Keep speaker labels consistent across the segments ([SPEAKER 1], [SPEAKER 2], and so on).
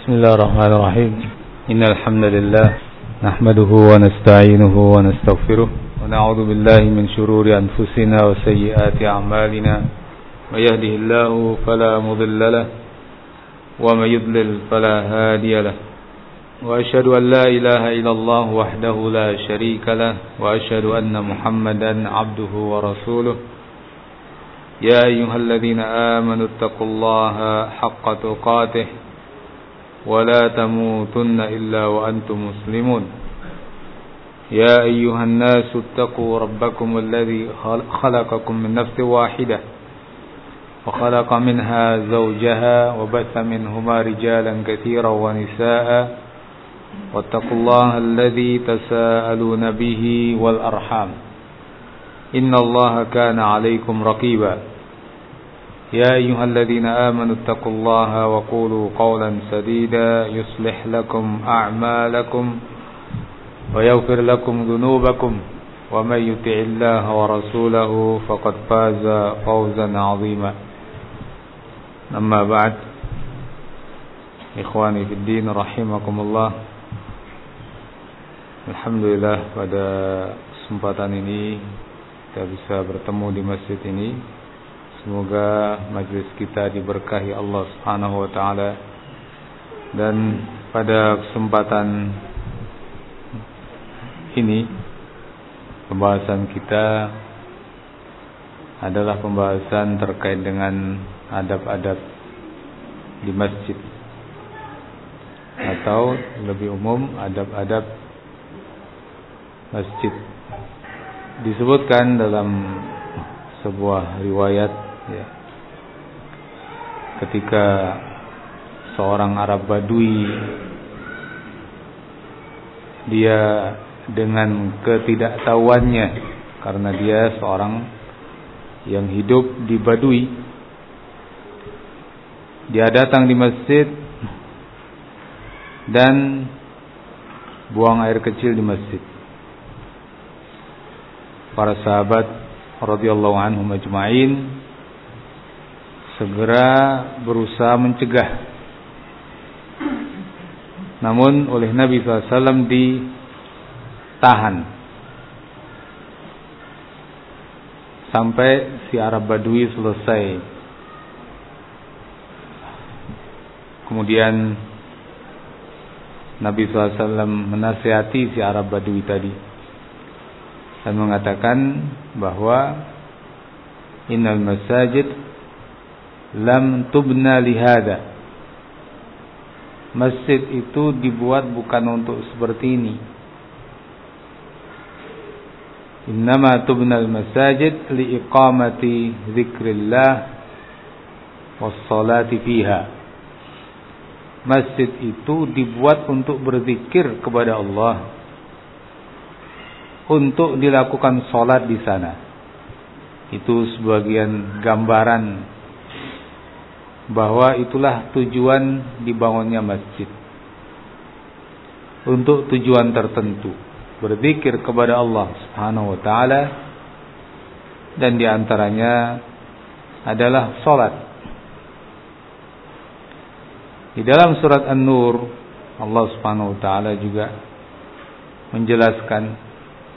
[SPEAKER 1] بسم الله الرحمن الرحيم إن الحمد لله نحمده ونستعينه ونستغفره ونعوذ بالله من شرور أنفسنا وسيئات أعمالنا من يهده الله فلا مضل له ومن يضلل فلا هادي له وأشهد أن لا إله إلا الله وحده لا شريك له وأشهد أن محمدا عبده ورسوله يا أيها الذين آمنوا اتقوا الله حق تقاته ولا تموتن إلا وأنتم مسلمون يا أيها الناس اتقوا ربكم الذي خلقكم من نفس واحدة وخلق منها زوجها وبث منهما رجالا كثيرا ونساء واتقوا الله الذي تساءلون به والأرحام إن الله كان عليكم رقيبا يا أيها الذين آمنوا اتقوا الله وقولوا قولا سديدا يصلح لكم أعمالكم ويغفر لكم ذنوبكم ومن يطع الله ورسوله فقد فاز فوزا عظيما أما بعد إخواني في الدين رحمكم الله Alhamdulillah pada kesempatan ini kita bisa bertemu di masjid ini. Semoga majlis kita diberkahi Allah Subhanahu wa taala. Dan pada kesempatan ini pembahasan kita adalah pembahasan terkait dengan adab-adab di masjid, atau lebih umum adab-adab masjid. Disebutkan dalam sebuah riwayat ya, ketika seorang Arab Badui, dia dengan ketidaktahuannya, karena dia seorang yang hidup di Badui, dia datang di masjid dan buang air kecil di masjid. Para sahabat radhiyallahu anhum ajma'in segera berusaha mencegah. Namun oleh Nabi SAW ditahan sampai si Arab Badui selesai. Kemudian Nabi SAW menasihati si Arab Badui tadi dan mengatakan bahwa innal masajid lam tubna lihada. Masjid itu dibuat bukan untuk seperti ini. Innama tubnal masajid liiqamati dzikrillah wassalati fiha. Masjid itu dibuat untuk berzikir kepada Allah, untuk dilakukan sholat di sana. Itu sebagian gambaran bahwa itulah tujuan dibangunnya masjid, untuk tujuan tertentu, berzikir kepada Allah Subhanahu wa taala, dan diantaranya adalah sholat. Di dalam surat An-Nur Allah Subhanahu wa taala juga menjelaskan,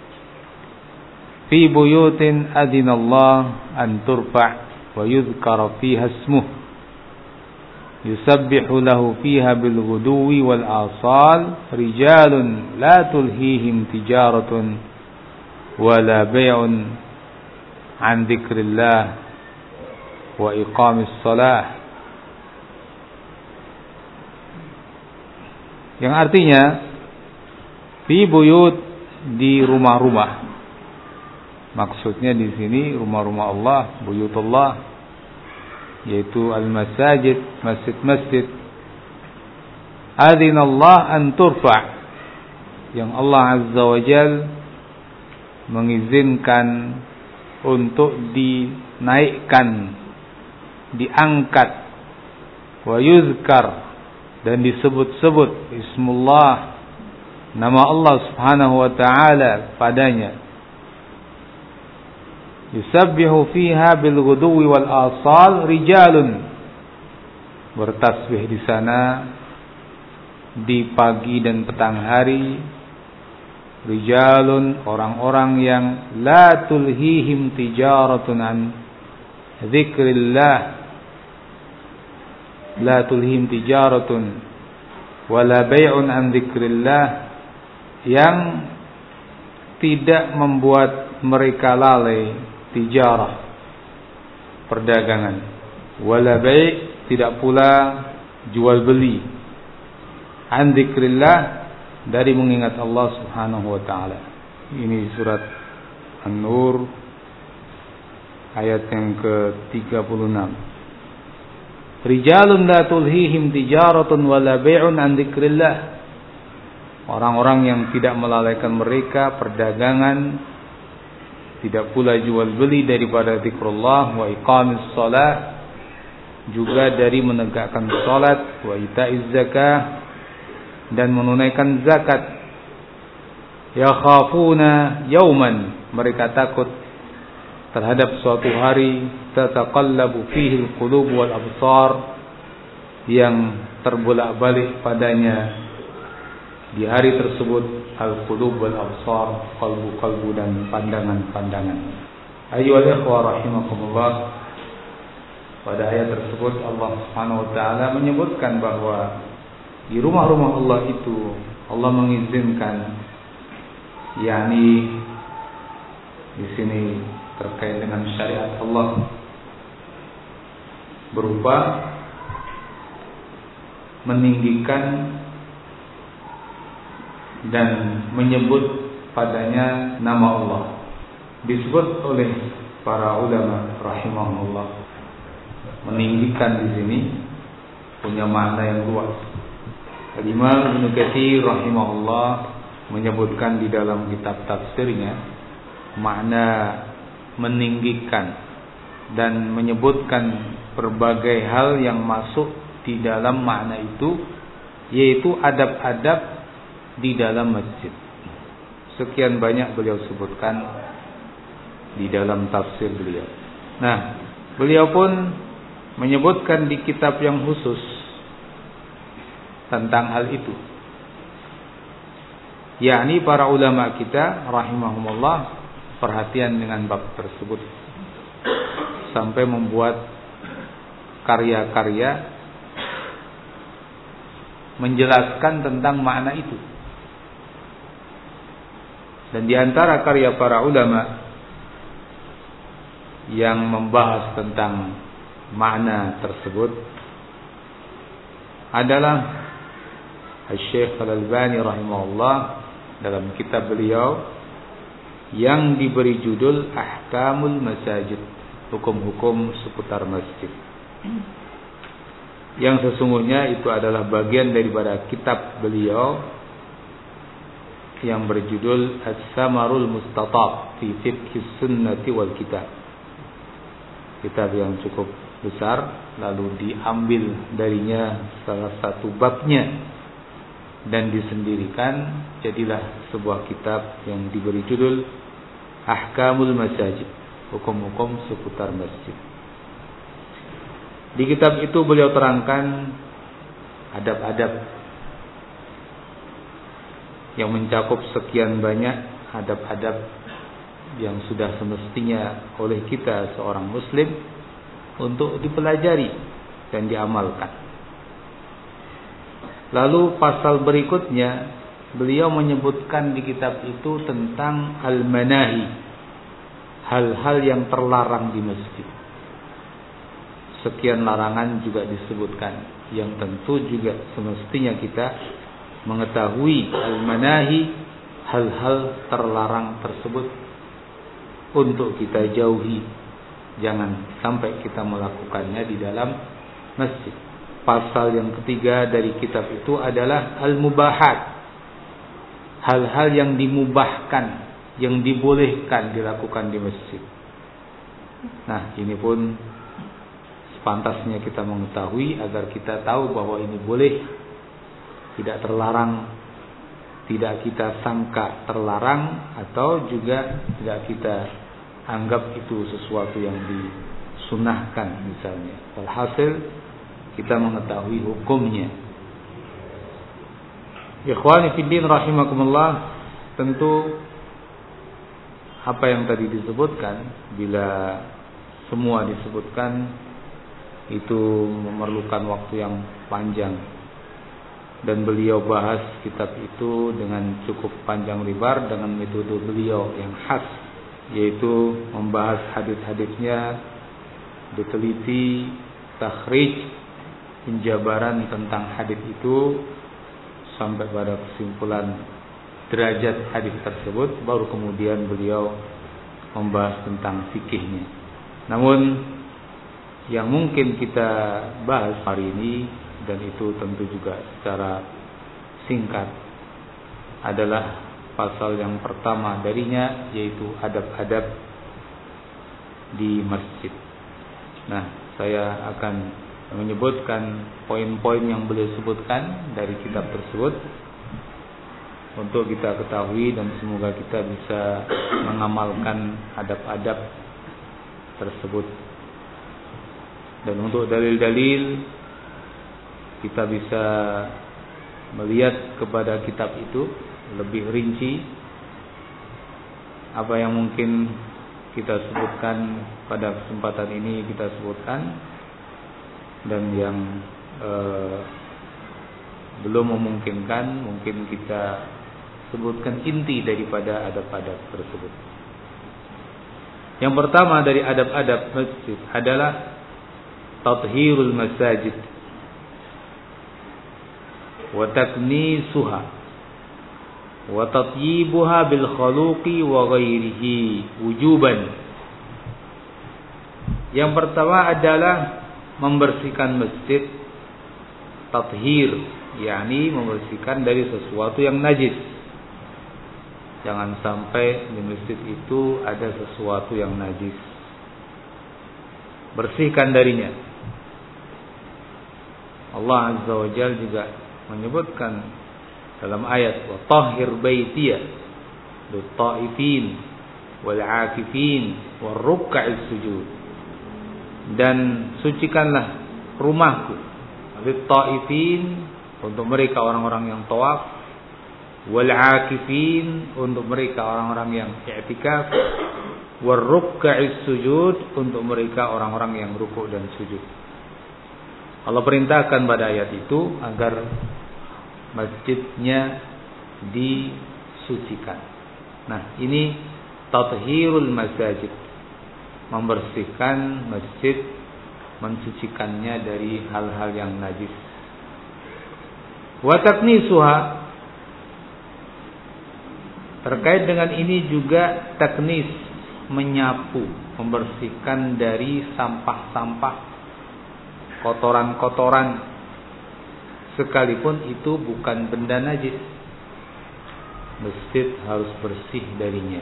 [SPEAKER 1] fi buyutin adzinallah an turfa' wa yuzkara fiha ismuh yusabbihu lahu fiha bil ghuduwi wal asal rijalun la tulhihim tijaratun wala bay'un an dzikrillah wa iqamis shalah. Yang artinya fi buyut, di rumah-rumah. Maksudnya di sini rumah-rumah Allah, buyutullah, yaitu al-masajid, masjid-masjid. Adzinallah an turfa', yang Allah Azza wa Jal mengizinkan untuk dinaikkan, diangkat, wa yuzkar, dan disebut-sebut ismullah, nama Allah Subhanahu wa taala padanya. Yusabbihu fiha bil ghuduwi wal asal rijalun, bertasbih di sana di pagi dan petang hari. Rijalun, orang-orang yang la tulhihim tijaratun an dzikrillah, la tulhihim tijaratun wala bai'un an dzikrillah, yang tidak membuat mereka lalai, tijarah, perdagangan, wala bai', tidak pula jual beli, an dzikrillah, dari mengingat Allah Subhanahu wa taala. Ini surat An-Nur ayat yang ke-36. Rijalun la tulhihim tijaratun wala bai'un an dzikrillah. Orang-orang yang tidak melalaikan mereka perdagangan, tidak pula jual beli daripada zikrullah, wa iqamis shalah, juga dari menegakkan salat, wa ita'iz zakah, dan menunaikan zakat. Yakhafuna yauman, mereka takut terhadap suatu hari, tataqallabu fihi al-qulub wal absar, yang terbolak-balik padanya di hari tersebut al-qulub wal absar, kalbu-kalbu dan pandangan-pandangan. Ayyuhal ikhwah rahimakumullah, pada ayat tersebut Allah Subhanahu wa taala menyebutkan bahwa di rumah-rumah Allah itu Allah mengizinkan, yakni di sini terkait dengan syariat Allah, berupa meninggikan dan menyebut padanya nama Allah. Disebut oleh para ulama rahimahullah, meninggikan di sini punya makna yang luas. Imam Ibnu Katsir rahimahullah menyebutkan di dalam kitab tafsirnya makna meninggikan dan menyebutkan berbagai hal yang masuk di dalam makna itu, yaitu adab-adab di dalam masjid. Sekian banyak beliau sebutkan di dalam tafsir beliau. Nah, beliau pun menyebutkan di kitab yang khusus tentang hal itu, yakni para ulama kita rahimahumullah perhatian dengan bab tersebut sampai membuat karya-karya menjelaskan tentang makna itu. Dan di antara karya para ulama yang membahas tentang makna tersebut adalah Syekh Al-Albani rahimahullah dalam kitab beliau yang diberi judul Ahkamul Masajid, hukum-hukum seputar masjid, yang sesungguhnya itu adalah bagian daripada kitab beliau yang berjudul As-Samarul Mustatab fi Fiqhis Sunnati wal Kitab. Kitab yang cukup besar, lalu diambil darinya salah satu babnya dan disendirikan, jadilah sebuah kitab yang diberi judul Ahkamul Masajid, hukum-hukum seputar masjid. Di kitab itu beliau terangkan adab-adab yang mencakup sekian banyak adab-adab yang sudah semestinya oleh kita seorang muslim untuk dipelajari dan diamalkan. Lalu pasal berikutnya beliau menyebutkan di kitab itu tentang al-manahi, hal-hal yang terlarang di masjid. Sekian larangan juga disebutkan, yang tentu juga semestinya kita mengetahui al-manahi, hal-hal terlarang tersebut untuk kita jauhi, jangan sampai kita melakukannya di dalam masjid. Pasal yang ketiga dari kitab itu adalah al-mubahat, hal-hal yang dimubahkan, yang dibolehkan dilakukan di masjid. Nah, ini pun sepantasnya kita mengetahui agar kita tahu bahwa ini boleh, tidak terlarang, tidak kita sangka terlarang, atau juga tidak kita anggap itu sesuatu yang disunahkan misalnya. Alhasil kita mengetahui hukumnya. Ikhwani fiddin rahimakumullah, tentu apa yang tadi disebutkan, bila semua disebutkan, itu memerlukan waktu yang panjang. Dan beliau bahas kitab itu dengan cukup panjang lebar dengan metode beliau yang khas, yaitu membahas hadis-hadisnya, diteliti, takhrij, penjabaran tentang hadis itu sampai pada kesimpulan derajat hadis tersebut, baru kemudian beliau membahas tentang fikihnya. Namun yang mungkin kita bahas hari ini, dan itu tentu juga secara singkat, adalah pasal yang pertama darinya, yaitu adab-adab di masjid. Nah, saya akan menyebutkan poin-poin yang beliau sebutkan dari kitab tersebut untuk kita ketahui, dan semoga kita bisa mengamalkan adab-adab tersebut. Dan untuk dalil-dalil, kita bisa melihat kepada kitab itu lebih rinci apa yang mungkin kita sebutkan pada kesempatan ini kita sebutkan, dan yang belum memungkinkan mungkin kita sebutkan inti daripada adab-adab tersebut. Yang pertama dari adab-adab masjid adalah tathhirul masajid wa taknisuha wa tatyibuha bil khaluqi wa ghairihi wujuban. Yang pertama adalah membersihkan masjid, tathhir, yakni membersihkan dari sesuatu yang najis. Jangan sampai di masjid itu ada sesuatu yang najis, bersihkan darinya. Allah Azza wa Jalla juga menyebutkan dalam ayat, wa tahhir baitiya lit-ta'ifin wal-'akifin war-ruk'is sujud. Dan sucikanlah rumahku lit-ta'ifin, untuk mereka orang-orang yang tawaf, wal-'akifin, untuk mereka orang-orang yang i'tikaf, war-ruk'is sujud, untuk mereka orang-orang yang rukuk dan sujud. Allah perintahkan pada ayat itu agar masjidnya disucikan. Nah, ini tathhirul masajid, membersihkan masjid, mensucikannya dari hal-hal yang najis. Wa taknisuha, terkait dengan ini juga taknis, menyapu, membersihkan dari sampah-sampah, kotoran-kotoran, sekalipun itu bukan benda najis, masjid harus bersih darinya.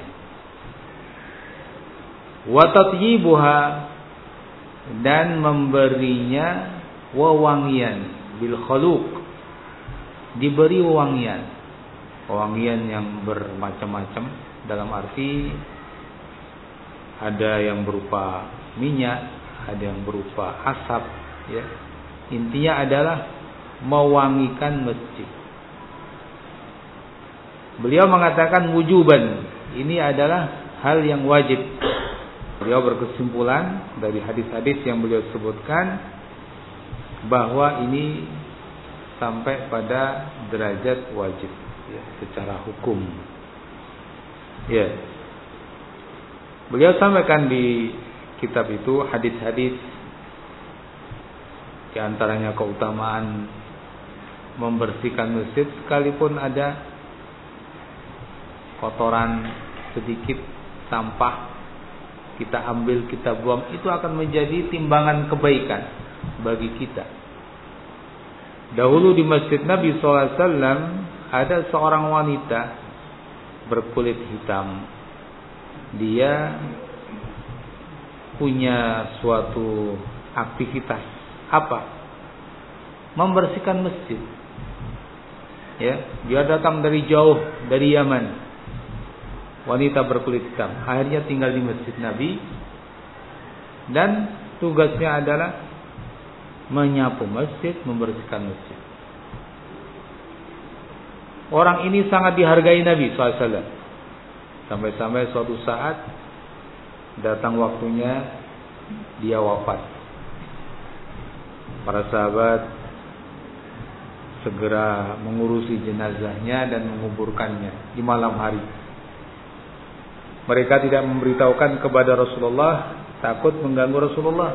[SPEAKER 1] Wa tatyibuha, dan memberinya wewangian, bil khaluq, diberi wewangian, wewangian yang bermacam-macam, dalam arti ada yang berupa minyak, ada yang berupa asap, ya. Intinya adalah mewangikan masjid. Beliau mengatakan wujuban, ini adalah hal yang wajib. Beliau berkesimpulan dari hadis-hadis yang beliau sebutkan bahwa ini sampai pada derajat wajib, ya, secara hukum. Ya. Beliau sampaikan di kitab itu hadis-hadis, di antaranya keutamaan membersihkan masjid, sekalipun ada kotoran sedikit, sampah, kita ambil, kita buang, itu akan menjadi timbangan kebaikan bagi kita. Dahulu di masjid Nabi SAW ada seorang wanita berkulit hitam. Dia punya suatu aktivitas, apa? Membersihkan masjid. Ya, dia datang dari jauh, dari Yaman. Wanita berkulit hitam, akhirnya tinggal di masjid Nabi, dan tugasnya adalah menyapu masjid, membersihkan masjid. orang ini sangat dihargai Nabi SAW. Sampai-sampai suatu saat datang waktunya dia wafat. Para sahabat segera mengurusi jenazahnya dan menguburkannya di malam hari. Mereka tidak memberitahukan kepada Rasulullah, takut mengganggu Rasulullah.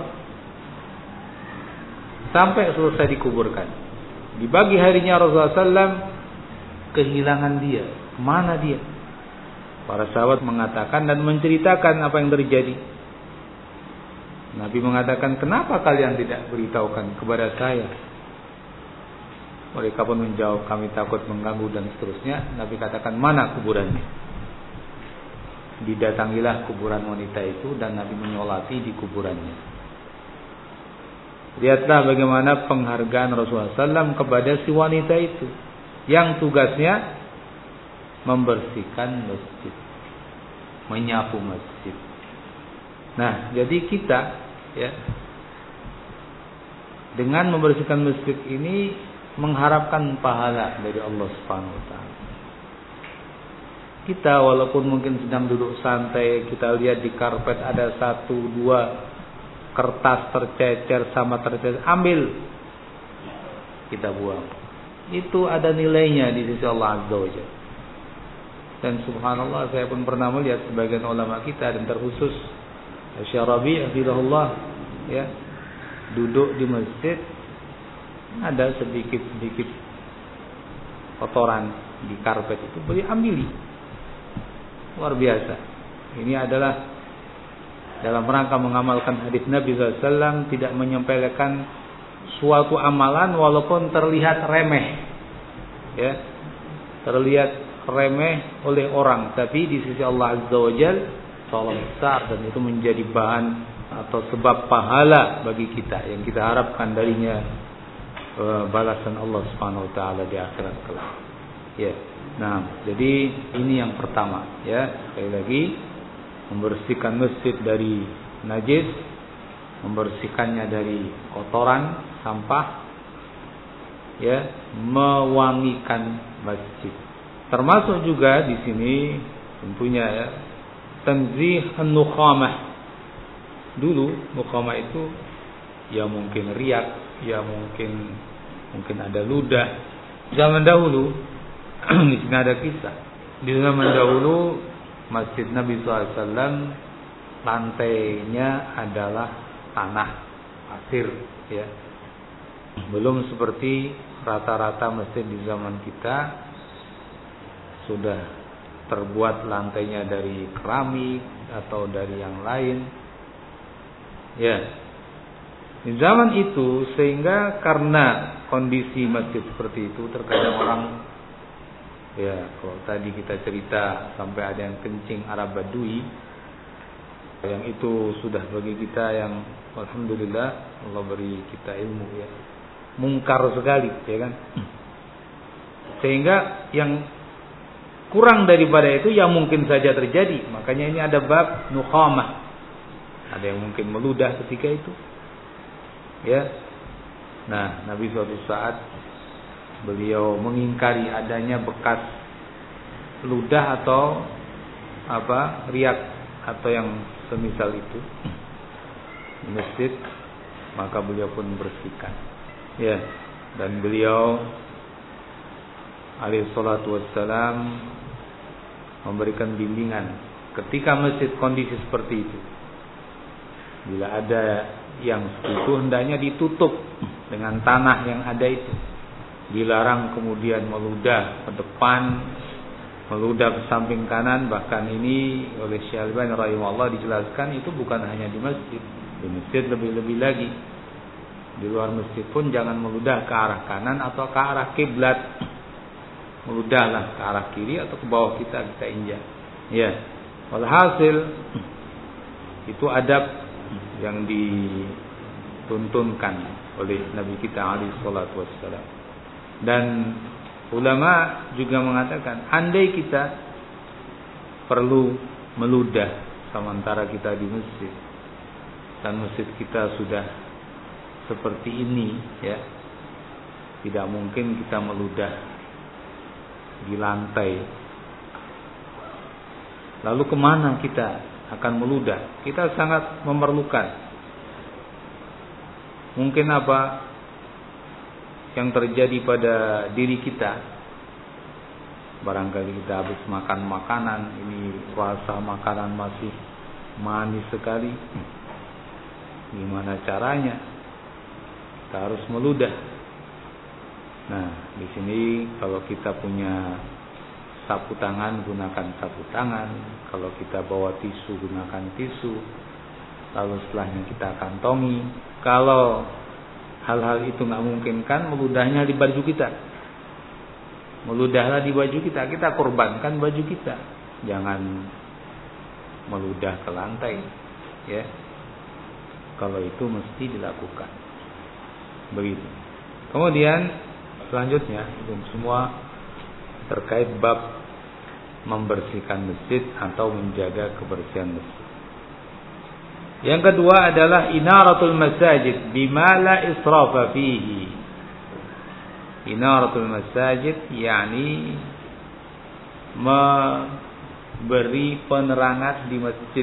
[SPEAKER 1] Sampai selesai dikuburkan. Di pagi harinya Rasulullah SAW kehilangan dia. Kemana dia? Para sahabat mengatakan dan menceritakan apa yang terjadi. Nabi mengatakan, kenapa kalian tidak beritahukan kepada saya? Mereka pun menjawab, kami takut mengganggu dan seterusnya. Nabi katakan, mana kuburannya? Didatangilah kuburan wanita itu dan Nabi menyolati di kuburannya. Lihatlah bagaimana penghargaan Rasulullah SAW kepada si wanita itu, yang tugasnya membersihkan masjid, menyapu masjid. Nah, jadi kita ya dengan membersihkan masjid ini mengharapkan pahala dari Allah Subhanahu wa taala. Kita walaupun mungkin sedang duduk santai, kita lihat di karpet ada 1-2 kertas tercecer sama tercecer, ambil, kita buang. Itu ada nilainya di sisi Allah Azza wa Jalla. Dan subhanallah, saya pun pernah melihat sebagian ulama kita dan terkhusus Syekh Rabi' hafizahullah ya, duduk di masjid, ada sedikit-sedikit kotoran di karpet itu, boleh ambil. Luar biasa. Ini adalah dalam rangka mengamalkan hadis Nabi SAW, tidak menyepelekan suatu amalan walaupun terlihat remeh, ya, terlihat remeh oleh orang, tapi di sisi Allah Azza wa Jalla sangat besar dan itu menjadi bahan atau sebab pahala bagi kita yang kita harapkan darinya balasan Allah Subhanahu wa taala di akhirat kelak. Ya. Nah, jadi ini yang pertama ya, sekali lagi membersihkan masjid dari najis, membersihkannya dari kotoran, sampah, ya, mewangikan masjid. Termasuk juga di sini tentunya ya, tanzih an-nukhamah. Dulu nukhamah itu ya mungkin riak, ya mungkin ada ludah. Zaman dahulu di sini ada kisah. Di zaman dahulu Masjid Nabi SAW lantainya adalah tanah pasir, ya. Belum seperti rata-rata masjid di zaman kita sudah terbuat lantainya dari keramik atau dari yang lain. Ya. Di zaman itu sehingga karena kondisi masjid seperti itu, terkadang orang, ya, kalau tadi kita cerita sampai ada yang kencing Arab Badui, yang itu sudah bagi kita yang alhamdulillah Allah beri kita ilmu ya, mungkar sekali, ya kan? Sehingga yang kurang daripada itu yang mungkin saja terjadi. Makanya ini ada bab nukhamah. Ada yang mungkin meludah ketika itu, ya. Nah, Nabi suatu saat beliau mengingkari adanya bekas ludah atau riak atau yang semisal itu di masjid, maka beliau pun bersihkan, ya. Dan beliau alaihi salatu wassalam memberikan bimbingan ketika masjid kondisi seperti itu. Bila ada yang sekutu, hendaknya ditutup dengan tanah yang ada itu. Dilarang kemudian meludah ke depan, meludah ke samping kanan. Bahkan ini oleh Syekh Albani rahimahullah dijelaskan itu bukan hanya di masjid. Di masjid lebih-lebih lagi. Di luar masjid pun jangan meludah ke arah kanan atau ke arah kiblat. Meludahlah ke arah kiri atau ke bawah kita injak. Ya. Walhasil itu adab yang dituntunkan oleh Nabi kita alaihi salatu wassalam. Dan ulama juga mengatakan andai kita perlu meludah sementara kita di masjid dan masjid kita sudah seperti ini, ya, tidak mungkin kita meludah di lantai. Lalu kemana kita akan meludah? Kita sangat memerlukan. Mungkin apa yang terjadi pada diri kita? Barangkali kita habis makan makanan, ini rasa makanan masih manis sekali. Gimana caranya? Kita harus meludah. Nah, di sini kalau kita punya sapu tangan, gunakan sapu tangan. Kalau kita bawa tisu, gunakan tisu. Lalu setelahnya kita kantongi. Kalau hal-hal itu nggak memungkinkan, meludahnya di baju kita. Meludahlah di baju kita. Kita korbankan baju kita. Jangan meludah ke lantai, ya. Kalau itu mesti dilakukan. Begitu. Kemudian selanjutnya itu semua terkait bab membersihkan masjid atau menjaga kebersihan masjid. Yang kedua adalah inaratul masajid bima la israfa fihi. Inaratul masajid yakni memberi penerangan di masjid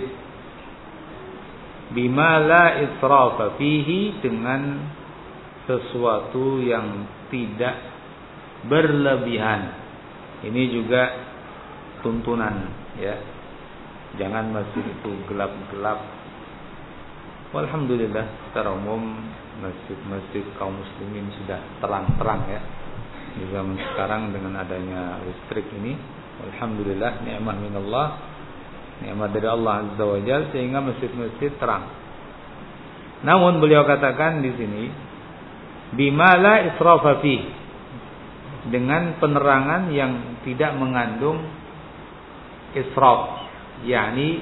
[SPEAKER 1] bima la israfa fihi, dengan sesuatu yang tidak berlebihan. Ini juga tuntunan, ya. Jangan masjid itu gelap-gelap. Alhamdulillah secara umum masjid-masjid kaum muslimin sudah terang-terang, ya. Di zaman sekarang dengan adanya listrik ini, alhamdulillah nikmat minallah, nikmat dari Allah Azza wa Jalla, sehingga masjid-masjid terang. Namun beliau katakan di sini bima la israfa fi, dengan penerangan yang tidak mengandung israf, yakni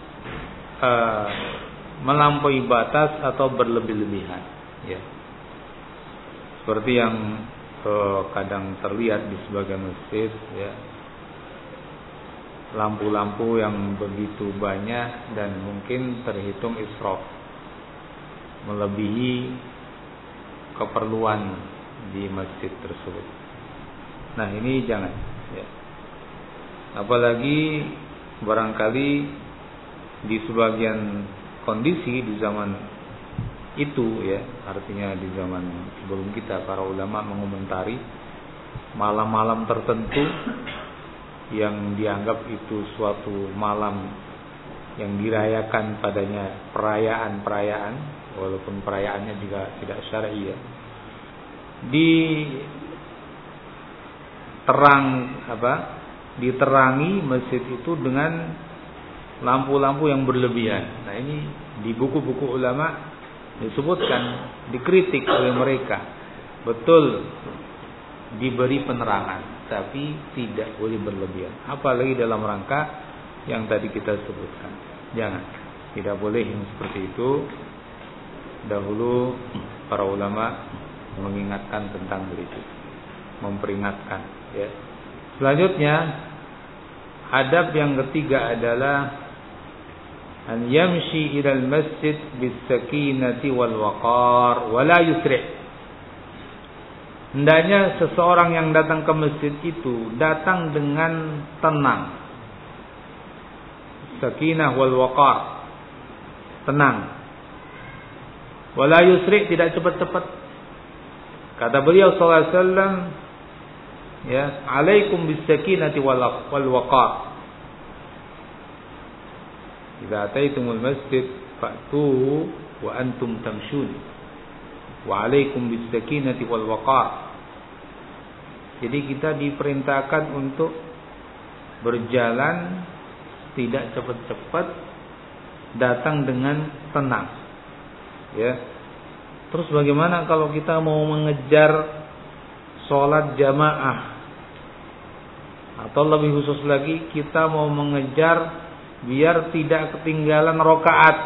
[SPEAKER 1] melampaui batas atau berlebih-lebihan, ya. Seperti yang kadang terlihat di sebagian masjid, ya. Lampu-lampu yang begitu banyak dan mungkin terhitung israf, melebihi keperluan di masjid tersebut. Nah, ini jangan, ya. Apalagi barangkali di sebagian kondisi di zaman itu, ya, artinya di zaman sebelum kita, para ulama mengomentari malam-malam tertentu yang dianggap itu suatu malam yang dirayakan padanya perayaan-perayaan, walaupun perayaannya juga tidak syar'i, ya. Diterangi masjid itu dengan lampu-lampu yang berlebihan. Nah, ini di buku-buku ulama disebutkan, dikritik oleh mereka. Betul diberi penerangan, tapi tidak boleh berlebihan. Apalagi dalam rangka yang tadi kita sebutkan. Jangan, tidak boleh yang seperti itu. Dahulu para ulama mengingatkan tentang itu, memperingatkan, ya. Selanjutnya, adab yang ketiga adalah an yamshi ilal masjid bis sakinati wal waqar wa la yusri'. Hendaknya seseorang yang datang ke masjid itu datang dengan tenang. Sakinah wal waqar, tenang. Wala yusri', tidak cepat-cepat. Kata beliau sallallahu alaihi wasallam, ya, alaikum bis sakinati wal waqar. Idza ataitumul masjid fa'tuhu wa antum tamshun. Wa alaikum bis sakinati wal waqar. Jadi kita diperintahkan untuk berjalan tidak cepat-cepat, datang dengan tenang, ya. Terus bagaimana kalau kita mau mengejar sholat jamaah, atau lebih khusus lagi kita mau mengejar biar tidak ketinggalan rakaat,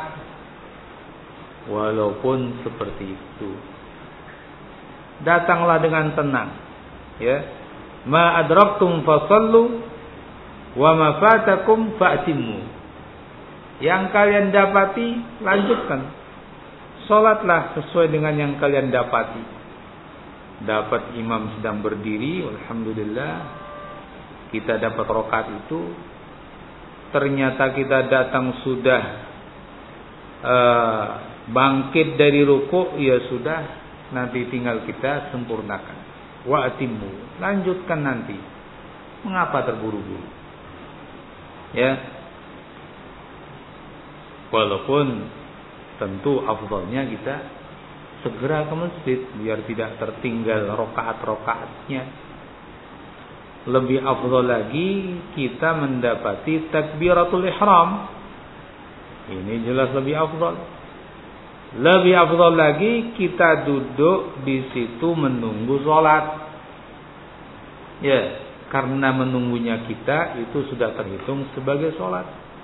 [SPEAKER 1] walaupun seperti itu, datanglah dengan tenang, ya. Ma adraktum fasallu wa ma fatakum fa'timmu. Yang kalian dapati lanjutkan, salatlah sesuai dengan yang kalian dapati. Dapat imam sedang berdiri, alhamdulillah, kita dapat rakaat itu, ternyata kita datang sudah bangkit dari ruku', ya sudah, nanti tinggal kita sempurnakan. Wa atimmu, lanjutkan nanti. Mengapa terburu-buru? Ya. Walaupun tentu afdalnya kita segera ke masjid biar tidak tertinggal rakaat-rakaatnya. Lebih afdal lagi kita mendapati takbiratul ihram. Ini jelas lebih afdal. Lebih afdal lagi kita duduk di situ menunggu sholat. Ya, karena menunggunya kita itu sudah terhitung sebagai sholat.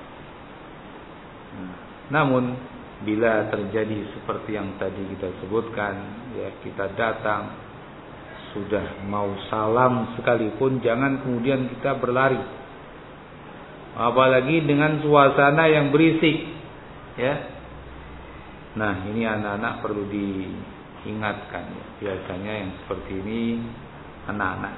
[SPEAKER 1] Namun bila terjadi seperti yang tadi kita sebutkan, ya kita datang sudah mau salam sekalipun, jangan kemudian kita berlari. Apalagi dengan suasana yang berisik, ya. Nah, ini anak-anak perlu diingatkan. Biasanya yang seperti ini anak-anak.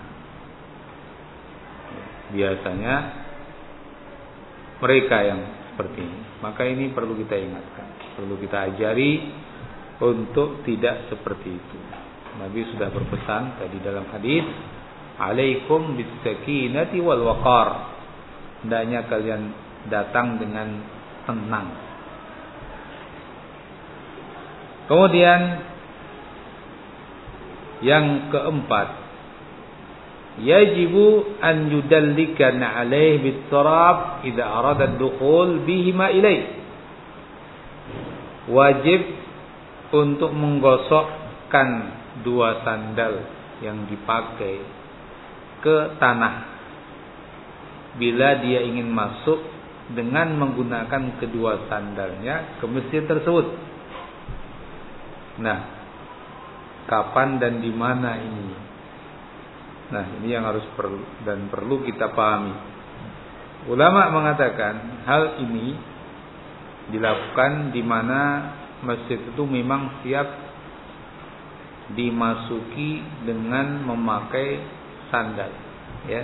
[SPEAKER 1] Biasanya mereka yang seperti ini. Maka ini perlu kita ingatkan, perlu kita ajari untuk tidak seperti itu. Nabi sudah berpesan tadi dalam hadis, "Alaikum bis-sakinati wal waqar." Hendaknya kalian datang dengan tenang. Kemudian yang keempat, yajibu an yudallikana alaih bit-turab idza arada ad-dukhul bihima ilaih. Wajib untuk menggosokkan dua sandal yang dipakai ke tanah bila dia ingin masuk dengan menggunakan kedua sandalnya ke masjid tersebut. Nah, kapan dan di mana ini? Nah, ini yang harus perlu kita pahami. Ulama mengatakan hal ini dilakukan di mana masjid itu memang siap dimasuki dengan memakai sandal, ya.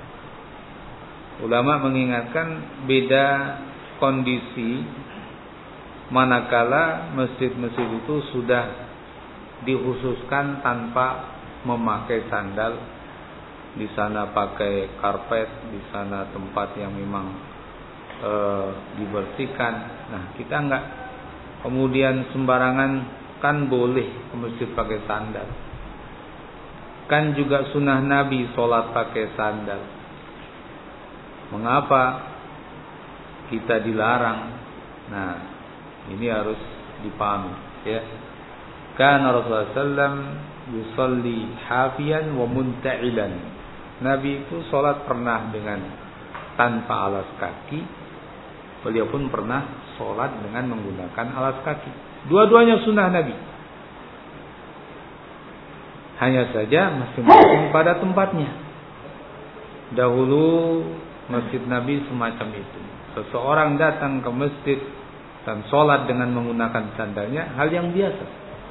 [SPEAKER 1] Ulama mengingatkan beda kondisi manakala masjid-masjid itu sudah dikhususkan tanpa memakai sandal. Di sana pakai karpet, di sana tempat yang memang dibersihkan. Nah, kita enggak kemudian sembarangan, kan boleh ke masjid pakai sandal. Kan juga sunnah Nabi sholat pakai sandal. Mengapa kita dilarang? Nah, ini harus dipahami, ya. Kana Rasulullah sallam yusalli hafiyan wa munta'ilan. Nabi itu sholat pernah dengan tanpa alas kaki. Beliau pun pernah sholat dengan menggunakan alas kaki. Dua-duanya sunnah Nabi. Hanya saja masing-masing pada tempatnya. Dahulu masjid Nabi semacam itu. Seseorang datang ke masjid dan sholat dengan menggunakan sandalnya, hal yang biasa.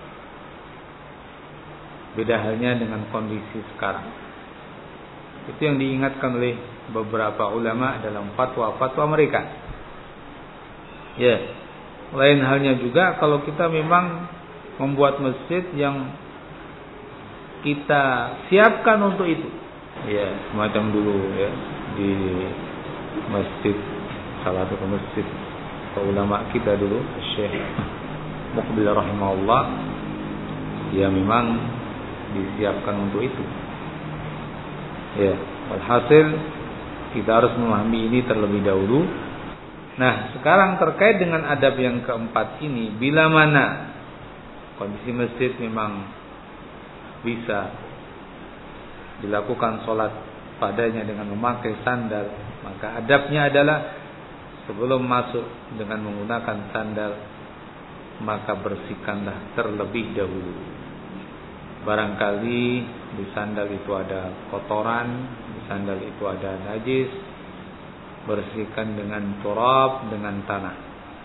[SPEAKER 1] Beda halnya dengan kondisi sekarang. Itu yang diingatkan oleh beberapa ulama dalam fatwa-fatwa mereka. Ya, lain halnya juga kalau kita memang membuat masjid yang kita siapkan untuk itu. Ya, semacam dulu ya di masjid, salah satu masjid ulama kita dulu, Syekh Muqbil rahimahullah, ya memang disiapkan untuk itu. Ya, walhasil kita harus memahami ini terlebih dahulu. Nah, sekarang terkait dengan adab yang keempat ini, bila mana kondisi masjid memang bisa dilakukan sholat padanya dengan memakai sandal, maka adabnya adalah sebelum masuk dengan menggunakan sandal, maka bersihkanlah terlebih dahulu. Barangkali di sandal itu ada kotoran, di sandal itu ada najis, bersihkan dengan turab, dengan tanah.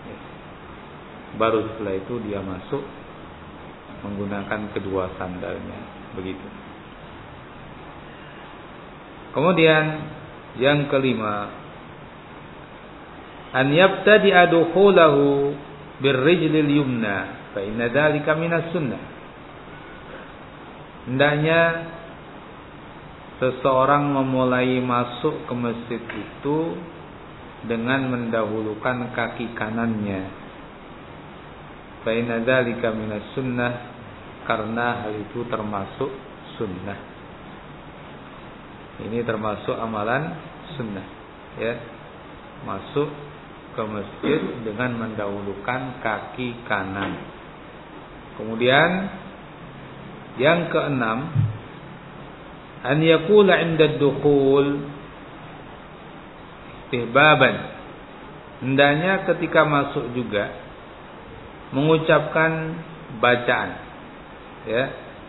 [SPEAKER 1] Baru setelah itu dia masuk menggunakan kedua sandalnya, begitu. Kemudian Yang kelima, an yabtadi'a dukhulahu birrijlil yumna fa inna dzalika minas sunnah. Hendaknya seseorang memulai masuk ke masjid itu dengan mendahulukan kaki kanannya. Fa inna dzalika minas sunnah, karena hal itu termasuk sunnah. Ini termasuk amalan sunnah, ya. Masuk ke masjid dengan mendahulukan kaki kanan. Kemudian yang keenam, an yaqula 'inda ad-dukhul istihbaban. Hendaknya ketika masuk juga mengucapkan bacaan, ya.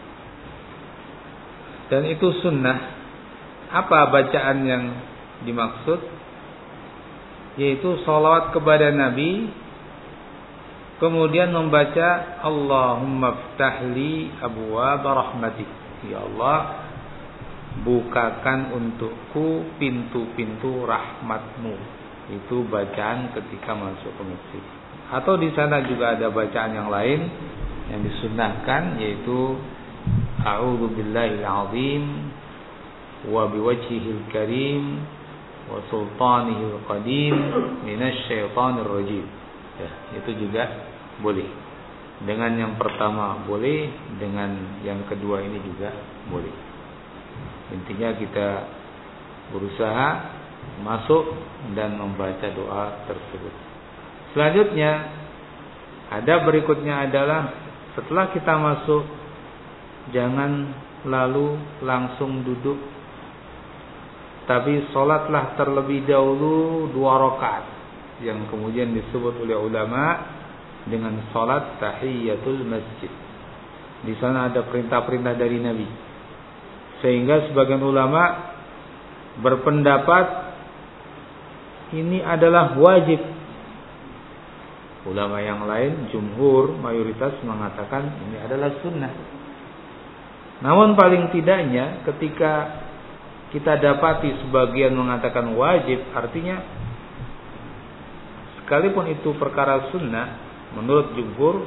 [SPEAKER 1] Dan itu sunnah. Apa bacaan yang dimaksud? Yaitu salawat kepada Nabi, kemudian membaca Allahumma ftahli abwaab rahmatik. Ya Allah, bukakan untukku pintu-pintu rahmatmu. Itu bacaan ketika masuk ke masjid. Atau di sana juga ada bacaan yang lain yang disunnahkan, yaitu a'udzu billahil azim wa biwajhihil karim wa sultanihil qadim minasy syaithanir rajim. Ya, itu juga boleh. Dengan yang pertama boleh, dengan yang kedua ini juga boleh. Intinya kita berusaha masuk dan membaca doa tersebut. Selanjutnya, ada berikutnya adalah setelah kita masuk, jangan lalu langsung duduk, tapi sholatlah terlebih dahulu 2 rakaat yang kemudian disebut oleh ulama dengan sholat tahiyatul masjid. Di sana ada perintah-perintah dari Nabi, sehingga sebagian ulama berpendapat ini adalah wajib. Ulama yang lain, jumhur, mayoritas mengatakan ini adalah sunnah. Namun paling tidaknya ketika kita dapati sebagian mengatakan wajib, artinya sekalipun itu perkara sunnah menurut jumhur,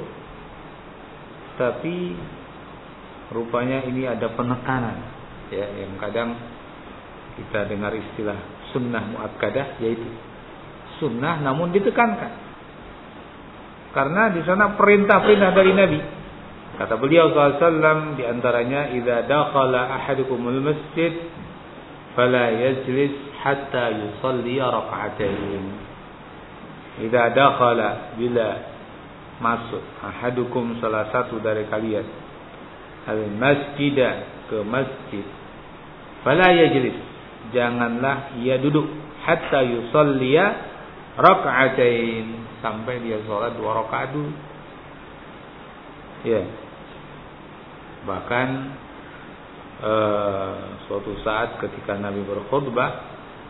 [SPEAKER 1] tapi rupanya ini ada penekanan, ya, yang kadang kita dengar istilah sunnah muakkadah, yaitu sunnah namun ditekankan, karena di sana perintah-perintah dari Nabi. Kata beliau SAW di antaranya, idza dakhala ahadukumul masjid fala yajlis hatta yusalli rak'atain. Idza dakhala, bila masuk, ahadukum, salah satu dari kalian, al masjidah, ke masjid, fala yajlis, janganlah ia duduk, hatta yusalli rak'atain, sampai dia salat 2 rakaat dulu. Ya. Bahkan suatu saat ketika Nabi berkhutbah,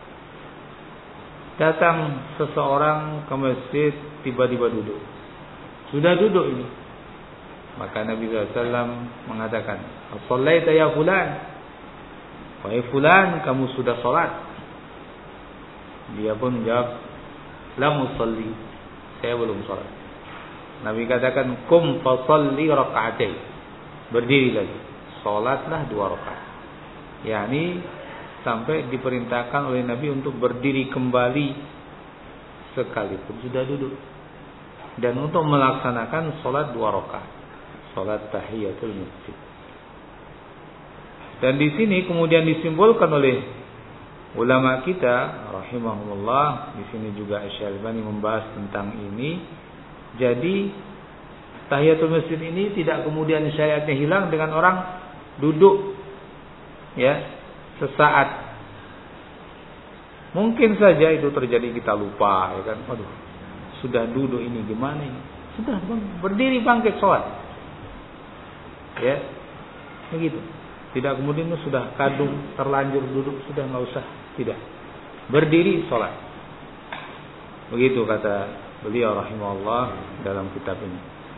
[SPEAKER 1] datang seseorang ke masjid, tiba-tiba duduk. Sudah duduk ini. Maka Nabi SAW mengatakan, "As-sallaita ya fulan?" Wahai fulan, kamu sudah salat? Dia pun menjawab, "Lam usalli." Saya belum salat. Nabi katakan, "Kum fa salli rak'atain." Berdiri lagi. Salatlah 2 rakaat. yakni sampai diperintahkan oleh Nabi untuk berdiri kembali sekalipun sudah duduk, dan untuk melaksanakan sholat 2 rakaat, sholat tahiyatul masjid. Dan di sini kemudian disimpulkan oleh ulama kita rahimahullah, di sini juga Asy-Syalbani membahas tentang ini. Jadi tahiyatul masjid ini tidak kemudian syariatnya hilang dengan orang duduk ya sesaat. Mungkin saja itu terjadi, kita lupa ya kan. Aduh, sudah duduk ini gimana ini? Sudah berdiri bangkit sholat. Ya. Begitu. Tidak kemudian sudah kadung terlanjur duduk, sudah enggak usah, tidak. Berdiri sholat. Begitu kata beliau rahimahullah dalam kitab ini.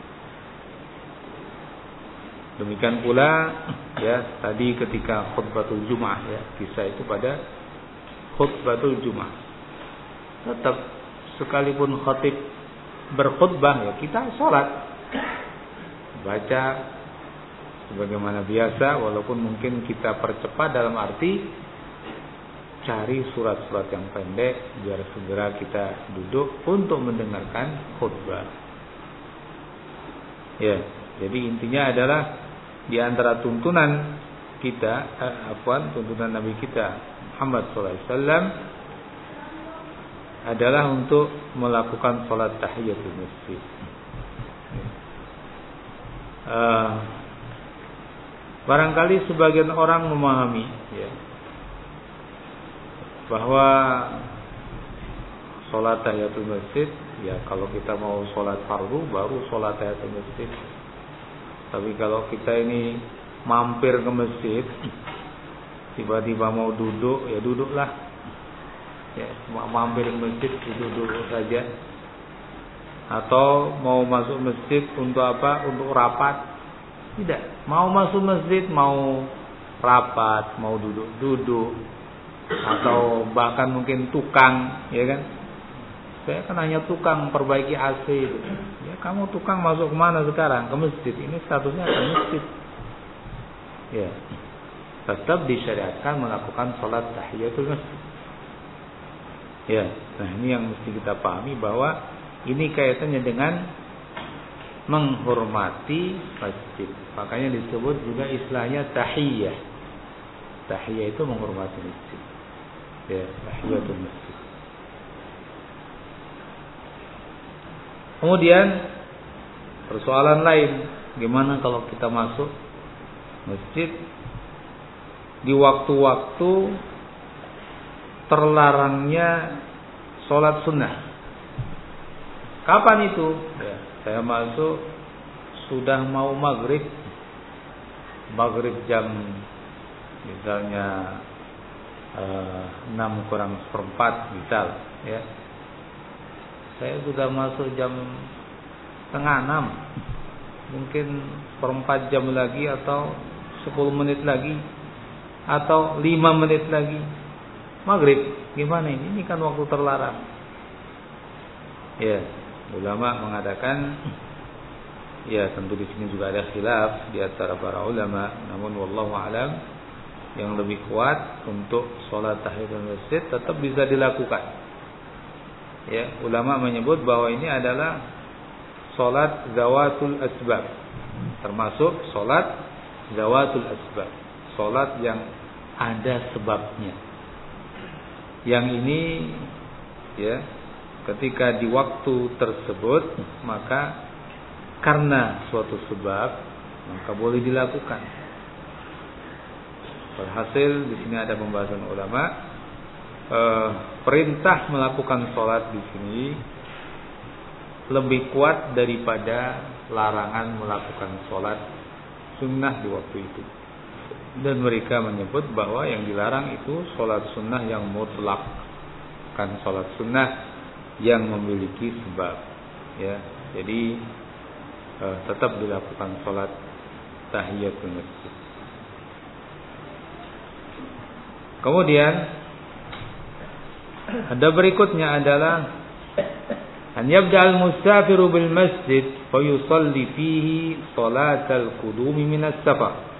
[SPEAKER 1] Demikian pula ya tadi ketika khutbatul Jumat ya, kisah itu pada khutbatul Jumat. Tetap sekalipun khatib berkhutbah ya kita sholat, baca sebagaimana biasa, walaupun mungkin kita percepat dalam arti cari surat-surat yang pendek biar segera kita duduk untuk mendengarkan khutbah. Ya, jadi intinya adalah di antara tuntunan kita, tuntunan Nabi kita Muhammad SAW adalah untuk melakukan salat tahiyatul masjid. Barangkali sebagian orang memahami ya, bahwa salat tahiyatul masjid ya kalau kita mau salat fardu baru salat tahiyatul masjid. Tapi kalau kita ini mampir ke masjid, tiba-tiba mau duduk ya duduklah. Ya, mampir ke masjid duduk saja. Atau mau masuk masjid untuk apa? Untuk rapat. Tidak. Mau masuk masjid, mau rapat, mau duduk-duduk, atau bahkan mungkin tukang, ya kan? Saya kan hanya tukang perbaiki AC itu. Ya, kamu tukang masuk kemana sekarang? Ke masjid. Ini statusnya ke masjid. Ya. Tetap disyariatkan melakukan salat tahiyatul masjid. Ya, nah ini yang mesti kita pahami bahwa ini kaitannya dengan menghormati masjid. Makanya disebut juga istilahnya tahiyah. Tahiyah itu menghormati masjid. Ya, tahiyatul masjid. Kemudian persoalan lain, gimana kalau kita masuk masjid di waktu-waktu terlarangnya sholat sunnah? Kapan itu? Ya, saya masuk sudah mau maghrib jam misalnya 6 kurang seperempat misal ya. Saya sudah masuk jam setengah 6, mungkin seperempat jam lagi atau 10 menit lagi atau 5 menit lagi maghrib. Gimana ini? Ini kan waktu terlarang. Ya, ulama mengatakan, ya tentu di sini juga ada khilaf di antara para ulama, namun wallahu alam yang lebih kuat untuk sholat tahiyatul masjid tetap bisa dilakukan. Ya, ulama menyebut bahwa ini adalah sholat zawatul asbab, termasuk sholat zawatul asbab, sholat yang ada sebabnya. Yang ini ya, ketika di waktu tersebut maka karena suatu sebab maka boleh dilakukan. Berhasil di sini ada pembahasan ulama, perintah melakukan sholat di sini lebih kuat daripada larangan melakukan sholat sunnah di waktu itu. Dan mereka menyebut bahwa yang dilarang itu sholat sunnah yang mutlak, kan sholat sunnah yang memiliki sebab. Ya, jadi tetap dilakukan sholat tahiyatul masjid. Kemudian ada berikutnya adalah an yabda'al musafiru bil masjid fa yusalli fihi salatal qudumi minas safar.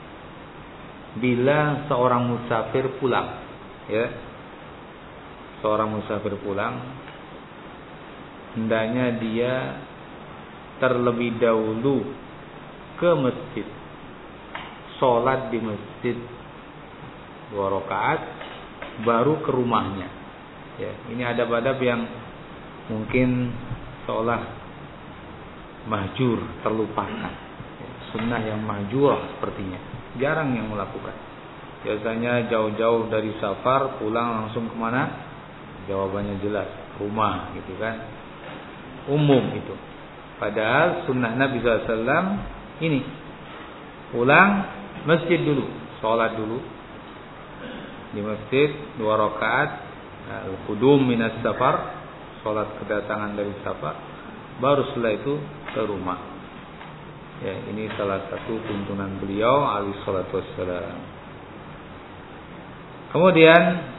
[SPEAKER 1] Bila seorang musafir pulang, ya, seorang musafir pulang, hendaknya dia terlebih dahulu ke masjid, sholat di masjid 2 rakaat, baru ke rumahnya. Ya, ini adab-adab yang mungkin seolah mahjur, terlupakan. Sunnah yang mahjur sepertinya. Jarang yang melakukan. Biasanya jauh-jauh dari safar pulang langsung kemana? Jawabannya jelas, rumah gitu kan. Umum itu. Padahal sunnah Nabi SAW ini pulang masjid dulu, sholat dulu di masjid 2 rakaat, al-qudum minas safar, sholat kedatangan dari safar, baru setelah itu ke rumah. Ya, ini salah satu tuntunan beliau alaihi salatu wassalam. Kemudian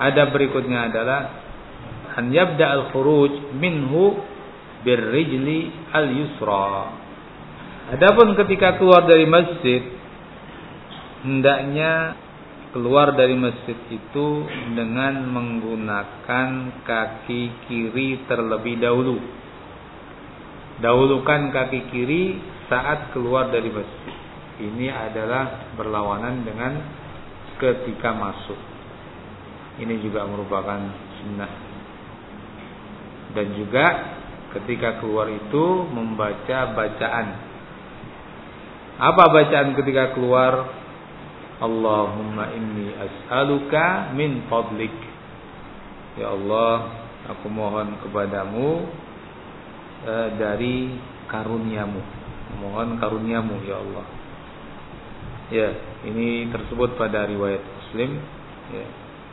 [SPEAKER 1] adab berikutnya adalah an yabda al-khuruj minhu birrijli al-yusra. Adapun ketika keluar dari masjid, hendaknya keluar dari masjid itu dengan menggunakan kaki kiri terlebih dahulu. Dahulukan kaki kiri saat keluar dari masjid. Ini adalah berlawanan dengan ketika masuk. Ini juga merupakan sunnah. Dan juga ketika keluar itu membaca bacaan. Apa bacaan ketika keluar? Allahumma inni as'aluka min fadlik. Ya Allah, aku mohon kepadamu dari karuniamu. Mohon karuniamu ya Allah. Ya, ini tersebut pada riwayat Muslim. Ya.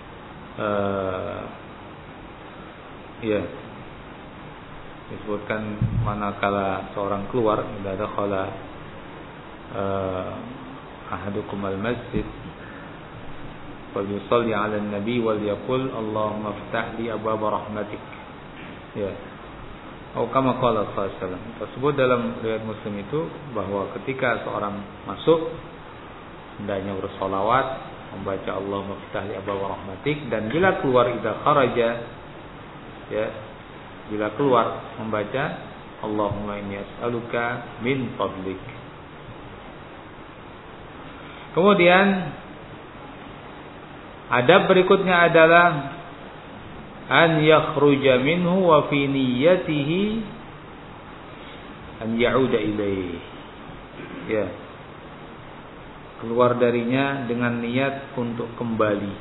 [SPEAKER 1] Ya. Disebutkan manakala seorang keluar, idza dakhala ahadukum al-masjid wal yusalli 'ala an-nabi wal yaqul Allahumma iftah li abwaab rahmatik. Ya. Atau kama qala sallallahu alaihi wasallam. Tersebut dalam riwayat Muslim itu bahwa ketika seorang masuk hendaknya bersolawat, membaca Allahumma iftah li abwaab rahmatik, dan bila keluar idza kharaja, ya, bila keluar membaca Allahumma inni as'aluka min fadlik. Kemudian adab berikutnya adalah an yakhruja minhu wa fi niyyatihi an ya'uda ilaihi. Ya. Keluar darinya dengan niat untuk kembali.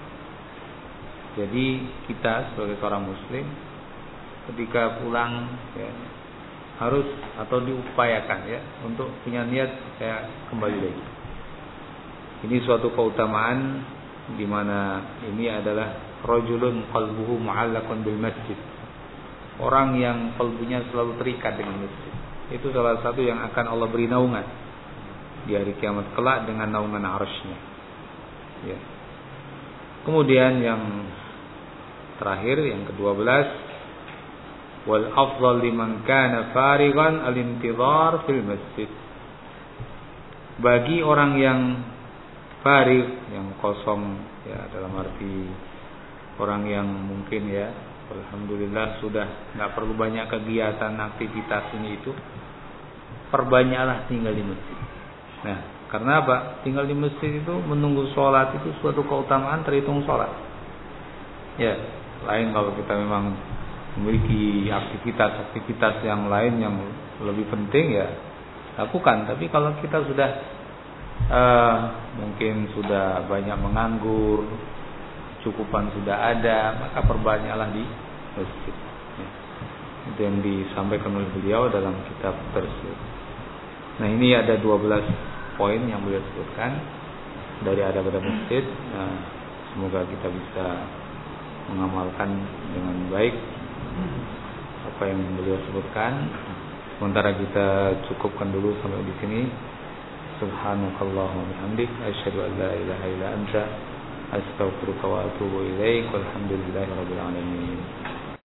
[SPEAKER 1] Jadi kita sebagai seorang muslim ketika pulang, ya, harus atau diupayakan, ya, untuk punya niat saya kembali lagi. Ini suatu keutamaan di mana ini adalah rajulun qalbuhu mu'allaqun bil masjid. Orang yang kalbunya selalu terikat dengan masjid. Itu salah satu yang akan Allah beri naungan di hari kiamat kelak dengan naungan arsy-Nya. Ya. Kemudian yang terakhir, yang ke-12, wal afdal liman kana farighan al-intidhar fil masjid. Bagi orang yang farig, yang kosong, ya, dalam arti orang yang mungkin, ya, alhamdulillah sudah enggak perlu banyak kegiatan aktivitas ini itu, perbanyaklah tinggal di masjid. Nah, karena apa? Tinggal di masjid itu menunggu sholat itu suatu keutamaan terhitung sholat. Ya, lain kalau kita memang memiliki aktivitas yang lain yang lebih penting, ya lakukan. Tapi kalau kita sudah mungkin sudah banyak menganggur, cukupan sudah ada, maka perbanyaklah di masjid. Ya. Itu yang disampaikan oleh beliau dalam kitab tersebut. Nah, ini ada 12 poin yang beliau sebutkan dari adab-adab masjid. Nah, semoga kita bisa mengamalkan dengan baik apa yang beliau sebutkan. Sementara kita cukupkan dulu sampai di sini. Subhanakallahumma wa bihamdik asyhadu an la ilaha illa anta astaghfiruka wa atubu ilaik. Walhamdulillahirabbil alamin.